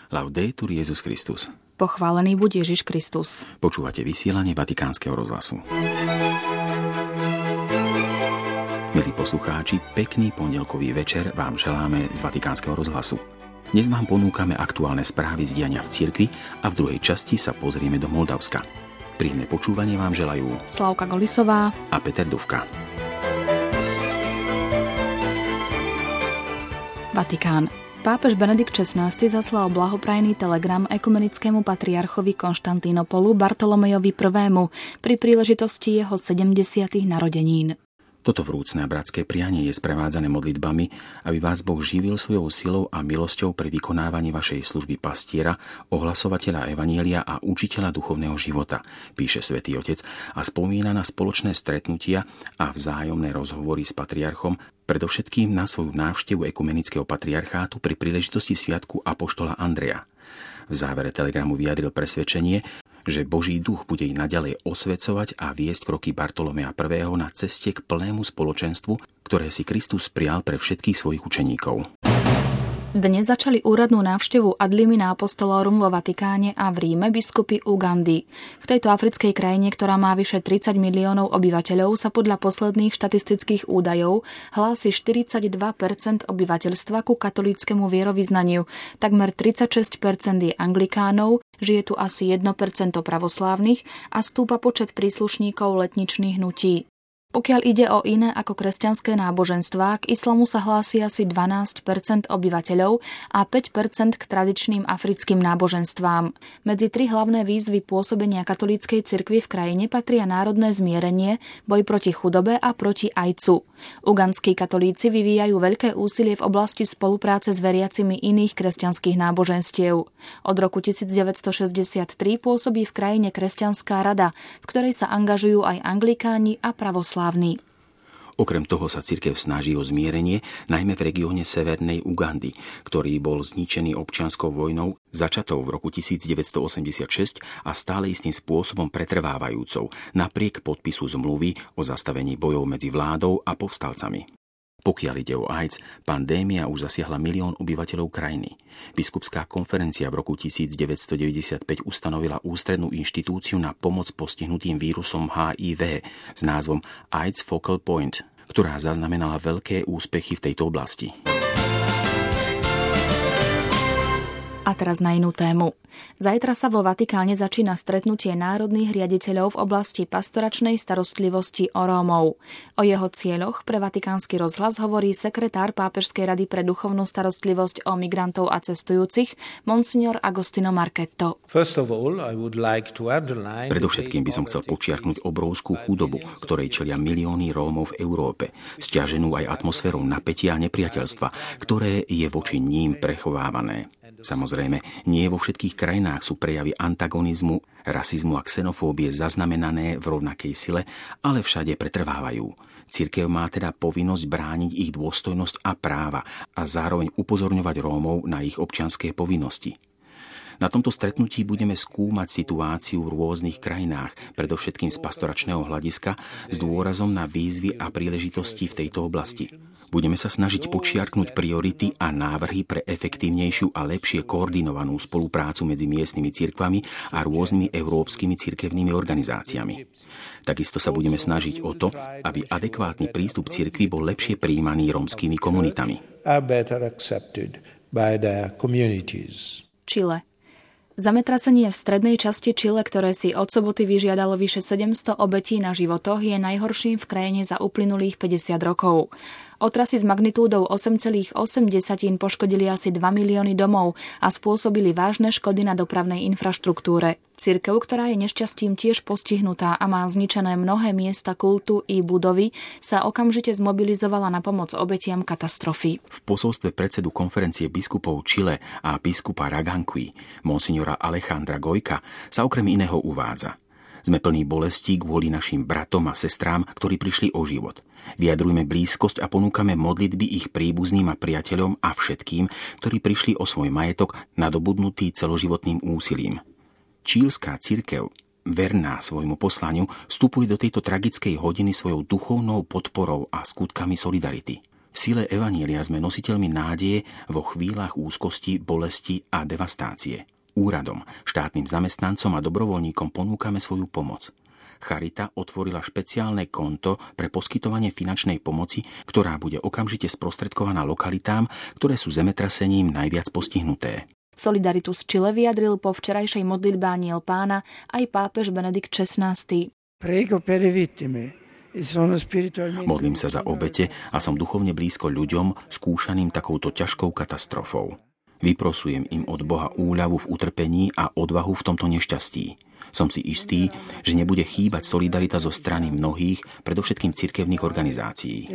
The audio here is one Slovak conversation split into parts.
Laudetur Jesus Christus. Pochválený buď Ježiš Kristus. Počúvate vysielanie Vatikánskeho rozhlasu. Milí poslucháči, pekný pondelkový večer vám želáme z Vatikánskeho rozhlasu. Dnes vám ponúkame aktuálne správy z diania v cirkvi a v druhej časti sa pozrieme do Moldavska. Príjemné počúvanie vám želajú Slavka Golisová a Peter Dufka. Vatikán. Pápež Benedikt XVI zaslal blahoprajný telegram ekumenickému patriarchovi Konštantínopolu Bartolomejovi I. pri príležitosti jeho 70. narodenín. Toto vrúcne a bratské prianie je sprevádzané modlitbami, aby vás Boh živil svojou silou a milosťou pri vykonávaní vašej služby pastiera, ohlasovateľa evanjelia a učiteľa duchovného života, píše Svätý Otec a spomína na spoločné stretnutia a vzájomné rozhovory s patriarchom, predovšetkým na svoju návštevu ekumenického patriarchátu pri príležitosti sviatku apoštola Andreja. V závere telegramu vyjadril presvedčenie, že Boží duch bude i naďalej osvecovať a viesť kroky Bartolomeja I. na ceste k plnému spoločenstvu, ktoré si Kristus prijal pre všetkých svojich učeníkov. Dnes začali úradnú návštevu Ad limina apostolorum vo Vatikáne a v Ríme biskupy Ugandy. V tejto africkej krajine, ktorá má vyše 30 miliónov obyvateľov, sa podľa posledných štatistických údajov hlási 42% obyvateľstva ku katolíckemu vierovyznaniu. Takmer 36% je anglikánov, žije tu asi 1% pravoslávnych a stúpa počet príslušníkov letničných hnutí. Pokiaľ ide o iné ako kresťanské náboženstvá, k islamu sa hlási asi 12% obyvateľov a 5% k tradičným africkým náboženstvám. Medzi tri hlavné výzvy pôsobenia katolíckej cirkvi v krajine patria národné zmierenie, boj proti chudobe a proti ajcu. Ugandskí katolíci vyvíjajú veľké úsilie v oblasti spolupráce s veriacimi iných kresťanských náboženstiev. Od roku 1963 pôsobí v krajine Kresťanská rada, v ktorej sa angažujú aj anglikáni a pravoslávni. Okrem toho sa cirkev snaží o zmierenie, najmä v regióne severnej Ugandy, ktorý bol zničený občianskou vojnou začatou v roku 1986 a stále istým spôsobom pretrvávajúcou, napriek podpisu zmluvy o zastavení bojov medzi vládou a povstalcami. Pokiaľ ide o AIDS, pandémia už zasiahla 1 000 000 obyvateľov krajiny. Biskupská konferencia v roku 1995 ustanovila ústrednú inštitúciu na pomoc postihnutým vírusom HIV s názvom AIDS Focal Point, ktorá zaznamenala veľké úspechy v tejto oblasti. A teraz na inú tému. Zajtra sa vo Vatikáne začína stretnutie národných riaditeľov v oblasti pastoračnej starostlivosti o Rómov. O jeho cieľoch pre Vatikánsky rozhlas hovorí sekretár Pápežskej rady pre duchovnú starostlivosť o migrantov a cestujúcich, monsignor Agostino Marchetto. Predovšetkým by som chcel počiarknuť obrovskú chudobu, ktorej čelia milióny Rómov v Európe, sťaženú aj atmosférou napätia a nepriateľstva, ktoré je voči ním prechovávané. Samozrejme, nie vo všetkých krajinách sú prejavy antagonizmu, rasizmu a xenofóbie zaznamenané v rovnakej sile, ale všade pretrvávajú. Cirkev má teda povinnosť brániť ich dôstojnosť a práva a zároveň upozorňovať Rómov na ich občianske povinnosti. Na tomto stretnutí budeme skúmať situáciu v rôznych krajinách, predovšetkým z pastoračného hľadiska, s dôrazom na výzvy a príležitosti v tejto oblasti. Budeme sa snažiť počiarknúť priority a návrhy pre efektívnejšiu a lepšie koordinovanú spoluprácu medzi miestnymi cirkvami a rôznymi európskymi cirkevnými organizáciami. Takisto sa budeme snažiť o to, aby adekvátny prístup cirkvi bol lepšie prijímaný rómskymi komunitami. Čile. Zemetrasenie v strednej časti Čile, ktoré si od soboty vyžiadalo vyše 700 obetí na životoch, je najhorším v krajine za uplynulých 50 rokov. Otrasy s magnitúdou 8,8 poškodili asi 2 milióny domov a spôsobili vážne škody na dopravnej infraštruktúre. Cirkev, ktorá je nešťastím tiež postihnutá a má zničené mnohé miesta kultu i budovy, sa okamžite zmobilizovala na pomoc obetiam katastrofy. V posolstve predsedu konferencie biskupov Čile a biskupa Raganqui, monsignora Alejandra Gojka, sa okrem iného uvádza: Sme plní bolesti kvôli našim bratom a sestrám, ktorí prišli o život. Vyjadrujme blízkosť a ponúkame modlitby ich príbuzným a priateľom a všetkým, ktorí prišli o svoj majetok nadobudnutý celoživotným úsilím. Čílska cirkev, verná svojmu poslaniu, vstupuje do tejto tragickej hodiny svojou duchovnou podporou a skutkami solidarity. V sile evanjelia sme nositeľmi nádeje vo chvíľach úzkosti, bolesti a devastácie. Úradom, štátnym zamestnancom a dobrovoľníkom ponúkame svoju pomoc. Charita otvorila špeciálne konto pre poskytovanie finančnej pomoci, ktorá bude okamžite sprostredkovaná lokalitám, ktoré sú zemetrasením najviac postihnuté. Solidaritu s Čile vyjadril po včerajšej modlitbe Anjel Pána aj pápež Benedikt XVI. Modlím sa za obete a som duchovne blízko ľuďom skúšaným takouto ťažkou katastrofou. Vyprosujem im od Boha úľavu v utrpení a odvahu v tomto nešťastí. Som si istý, že nebude chýbať solidarita zo strany mnohých, predovšetkým cirkevných organizácií.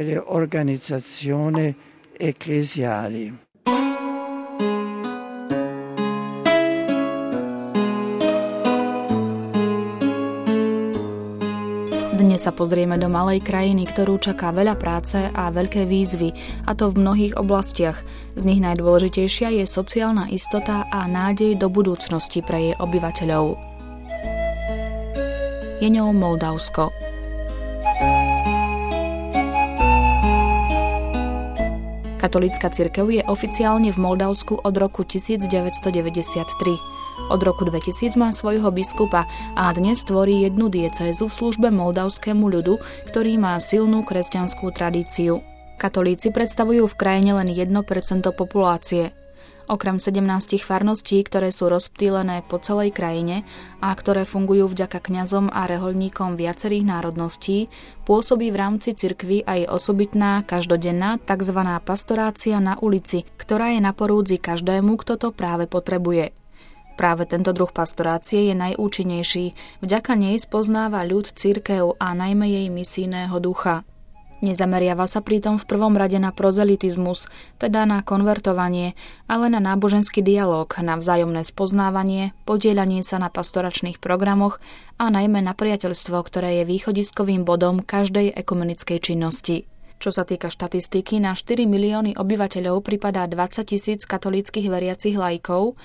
Dnes sa pozrieme do malej krajiny, ktorú čaká veľa práce a veľké výzvy, a to v mnohých oblastiach. Z nich najdôležitejšia je sociálna istota a nádej do budúcnosti pre jej obyvateľov. Je ňou Moldavsko. Katolícka cirkev je oficiálne v Moldavsku od roku 1993. Od roku 2000 má svojho biskupa a dnes tvorí jednu diecézu v službe moldavskému ľudu, ktorý má silnú kresťanskú tradíciu. Katolíci predstavujú v krajine len 1% populácie. Okrem 17 farností, ktoré sú rozptýlené po celej krajine a ktoré fungujú vďaka kňazom a rehoľníkom viacerých národností, pôsobí v rámci cirkvi aj osobitná, každodenná tzv. Pastorácia na ulici, ktorá je na porúdzi každému, kto to práve potrebuje. Práve tento druh pastorácie je najúčinnejší, vďaka nej spoznáva ľud cirkev a najmä jej misijného ducha. Nezameriava sa pritom v prvom rade na prozelitizmus, teda na konvertovanie, ale na náboženský dialog, na vzájomné spoznávanie, podieľanie sa na pastoračných programoch a najmä na priateľstvo, ktoré je východiskovým bodom každej ekumenickej činnosti. Čo sa týka štatistiky, na 4 milióny obyvateľov pripadá 20 000 katolíckych veriacich laikov,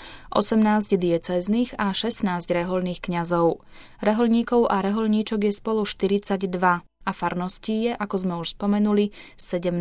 18 diecéznych a 16 rehoľných kňazov. Rehoľníkov a rehoľníčok je spolu 42 a farností je, ako sme už spomenuli, 17.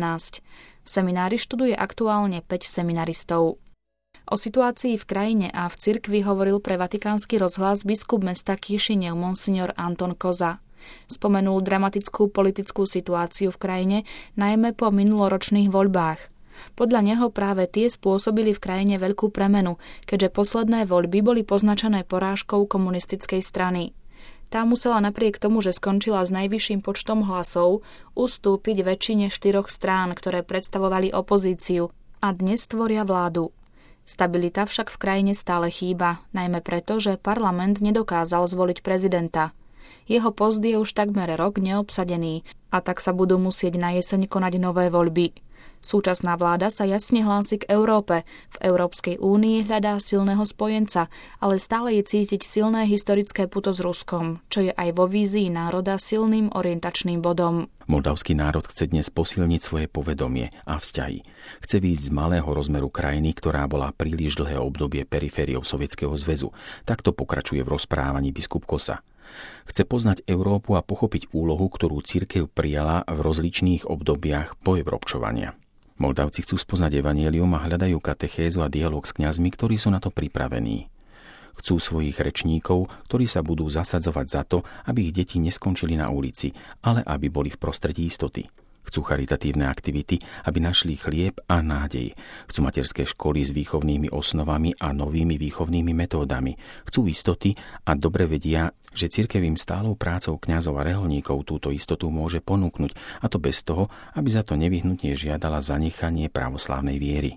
V seminári študuje aktuálne 5 seminaristov. O situácii v krajine a v cirkvi hovoril pre Vatikánsky rozhlas biskup mesta Kišinev monsignor Anton Koza. Spomenul dramatickú politickú situáciu v krajine, najmä po minuloročných voľbách. Podľa neho práve tie spôsobili v krajine veľkú premenu, keďže posledné voľby boli poznačené porážkou komunistickej strany. Tá musela napriek tomu, že skončila s najvyšším počtom hlasov, ustúpiť väčšine 4 strán, ktoré predstavovali opozíciu a dnes tvoria vládu. Stabilita však v krajine stále chýba, najmä preto, že parlament nedokázal zvoliť prezidenta. Jeho post je už takmer rok neobsadený a tak sa budú musieť na jeseň konať nové voľby. Súčasná vláda sa jasne hlási k Európe. V Európskej únii hľadá silného spojenca, ale stále je cítiť silné historické puto s Ruskom, čo je aj vo vízii národa silným orientačným bodom. Moldavský národ chce dnes posilniť svoje povedomie a vzťahy. Chce výjsť z malého rozmeru krajiny, ktorá bola príliš dlhé obdobie perifériou Sovietskeho zväzu. Takto pokračuje v rozprávaní biskup Kosa. Chce poznať Európu a pochopiť úlohu, ktorú cirkev prijala v rozličných obdobiach poevropčovania. Moldavci chcú spoznať evanjelium a hľadajú katechézu a dialóg s kňazmi, ktorí sú na to pripravení. Chcú svojich rečníkov, ktorí sa budú zasadzovať za to, aby ich deti neskončili na ulici, ale aby boli v prostredí istoty. Chcú charitatívne aktivity, aby našli chlieb a nádej. Chcú materské školy s výchovnými osnovami a novými výchovnými metódami. Chcú istoty a dobre vedia, že cirkev im stálou prácou kňazov a rehoľníkov túto istotu môže ponúknuť, a to bez toho, aby za to nevyhnutne žiadala zanechanie pravoslávnej viery.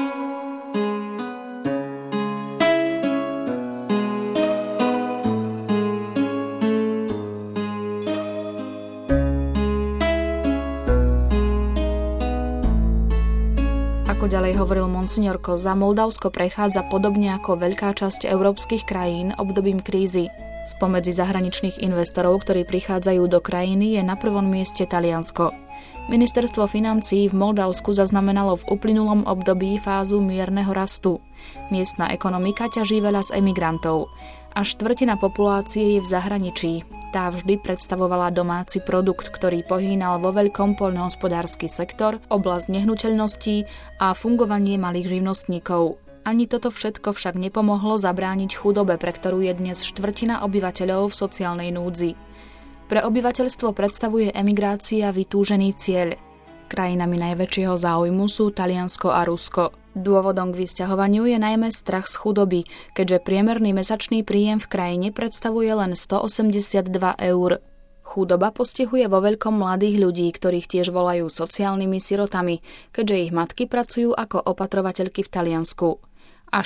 Ďalej hovoril monsignor Koza, Moldavsko prechádza podobne ako veľká časť európskych krajín obdobím krízy. Spomedzi zahraničných investorov, ktorí prichádzajú do krajiny, je na prvom mieste Taliansko. Ministerstvo financií v Moldavsku zaznamenalo v uplynulom období fázu mierneho rastu. Miestna ekonomika ťaží veľa z emigrantov. Až štvrtina populácie je v zahraničí. Tá vždy predstavovala domáci produkt, ktorý pohýnal vo veľkom poľnohospodársky sektor, oblasť nehnuteľností a fungovanie malých živnostníkov. Ani toto všetko však nepomohlo zabrániť chudobe, pre ktorú je dnes štvrtina obyvateľov v sociálnej núdzi. Pre obyvateľstvo predstavuje emigrácia vytúžený cieľ. Krajinami najväčšieho záujmu sú Taliansko a Rusko. Dôvodom k vysťahovaniu je najmä strach z chudoby, keďže priemerný mesačný príjem v krajine predstavuje len 182 €. Chudoba postihuje vo veľkom mladých ľudí, ktorých tiež volajú sociálnymi sirotami, keďže ich matky pracujú ako opatrovateľky v Taliansku. A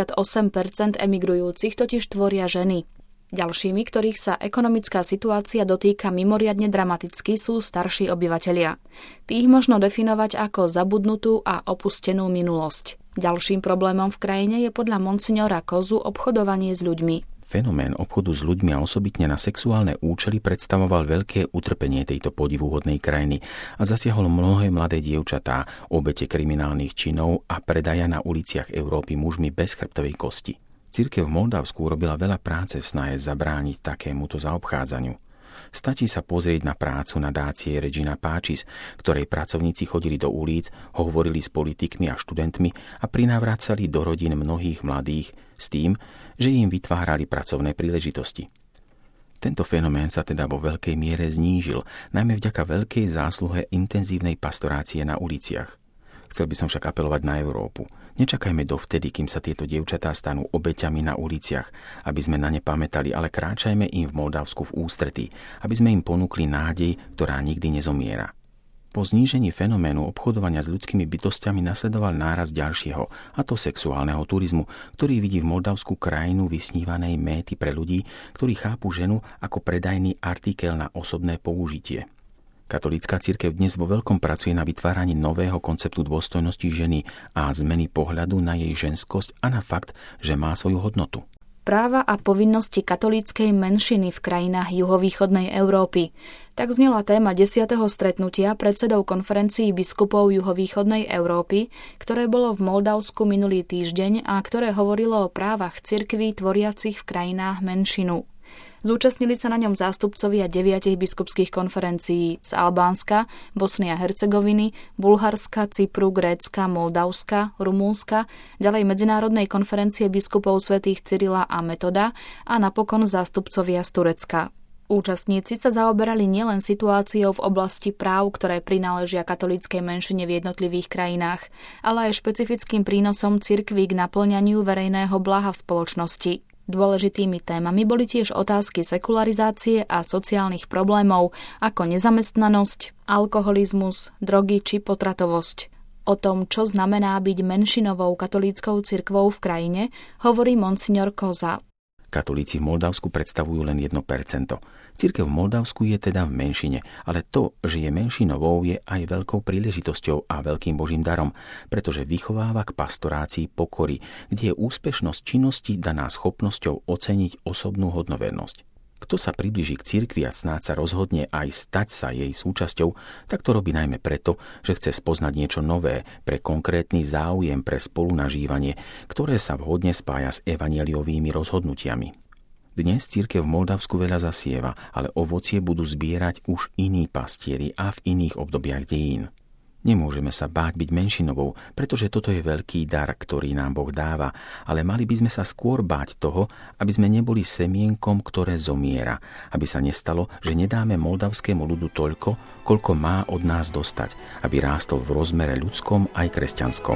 68% emigrujúcich totiž tvoria ženy. Ďalšími, ktorých sa ekonomická situácia dotýka mimoriadne dramaticky, sú starší obyvatelia. Tých možno definovať ako zabudnutú a opustenú minulosť. Ďalším problémom v krajine je podľa monsignora Kozu obchodovanie s ľuďmi. Fenomén obchodu s ľuďmi a osobitne na sexuálne účely predstavoval veľké utrpenie tejto podivuhodnej krajiny a zasiahol mnohé mladé dievčatá, obete kriminálnych činov a predaja na uliciach Európy mužmi bez chrbtovej kosti. Cirkev v Moldavsku urobila veľa práce v snahe zabrániť takémuto zaobchádzaniu. Stačí sa pozrieť na prácu nadácie Regina Pacis, ktorej pracovníci chodili do ulic, hovorili s politikmi a študentmi a prinávracali do rodín mnohých mladých s tým, že im vytvárali pracovné príležitosti. Tento fenomén sa teda vo veľkej miere znížil, najmä vďaka veľkej zásluhe intenzívnej pastorácie na uliciach. Chcel by som však apelovať na Európu. Nečakajme dovtedy, kým sa tieto dievčatá stanú obeťami na uliciach, aby sme na ne pamätali, ale kráčajme im v Moldavsku v ústretí, aby sme im ponúkli nádej, ktorá nikdy nezomiera. Po znížení fenoménu obchodovania s ľudskými bytostiami nasledoval nárast ďalšieho, a to sexuálneho turizmu, ktorý vidí v Moldavsku krajinu vysnívanej méty pre ľudí, ktorí chápu ženu ako predajný artikel na osobné použitie. Katolícka cirkev dnes vo veľkom pracuje na vytváraní nového konceptu dôstojnosti ženy a zmeny pohľadu na jej ženskosť a na fakt, že má svoju hodnotu. Práva a povinnosti katolíckej menšiny v krajinách juhovýchodnej Európy. Tak znela téma 10. stretnutia predsedov konferencií biskupov juhovýchodnej Európy, ktoré bolo v Moldavsku minulý týždeň a ktoré hovorilo o právach cirkví tvoriacich v krajinách menšinu. Zúčastnili sa na ňom zástupcovia 9 biskupských konferencií z Albánska, Bosny a Hercegoviny, Bulharska, Cypru, Grécka, Moldavska, Rumúnska, ďalej Medzinárodnej konferencie biskupov svätých Cyrila a Metoda a napokon zástupcovia z Turecka. Účastníci sa zaoberali nielen situáciou v oblasti práv, ktoré prináležia katolíckej menšine v jednotlivých krajinách, ale aj špecifickým prínosom cirkví k naplňaniu verejného blaha v spoločnosti. Dôležitými témami boli tiež otázky sekularizácie a sociálnych problémov ako nezamestnanosť, alkoholizmus, drogy či potratovosť. O tom, čo znamená byť menšinovou katolíckou cirkvou v krajine, hovorí monsignor Koza. Katolíci v Moldavsku predstavujú len 1%. Cirkev v Moldavsku je teda v menšine, ale to, že je menšinovou, je aj veľkou príležitosťou a veľkým Božím darom, pretože vychováva k pastorácii pokory, kde je úspešnosť činnosti daná schopnosťou oceniť osobnú hodnovernosť. Kto sa priblíži k cirkvi a snáď sa rozhodne aj stať sa jej súčasťou, tak to robí najmä preto, že chce spoznať niečo nové pre konkrétny záujem pre spolunažívanie, ktoré sa vhodne spája s evanjeliovými rozhodnutiami. Dnes cirkev v Moldavsku veľa zasieva, ale ovocie budú zbierať už iní pastieri a v iných obdobiach dejín. Nemôžeme sa báť byť menšinovou, pretože toto je veľký dar, ktorý nám Boh dáva, ale mali by sme sa skôr báť toho, aby sme neboli semienkom, ktoré zomiera, aby sa nestalo, že nedáme moldavskému ľudu toľko, koľko má od nás dostať, aby rástol v rozmere ľudskom aj kresťanskom.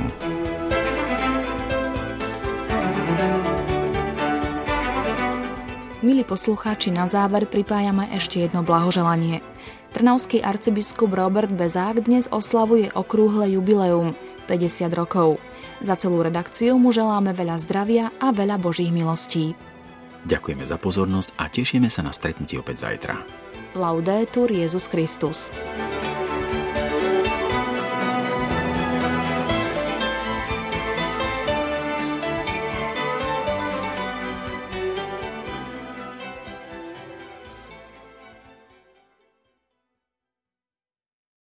Milí poslucháči, na záver pripájame ešte jedno blahoželanie. Trnavský arcibiskup Robert Bezák dnes oslavuje okrúhle jubileum 50 rokov. Za celú redakciu mu želáme veľa zdravia a veľa Božích milostí. Ďakujeme za pozornosť a tešíme sa na stretnutie opäť zajtra. Laudetur Jesus Christus.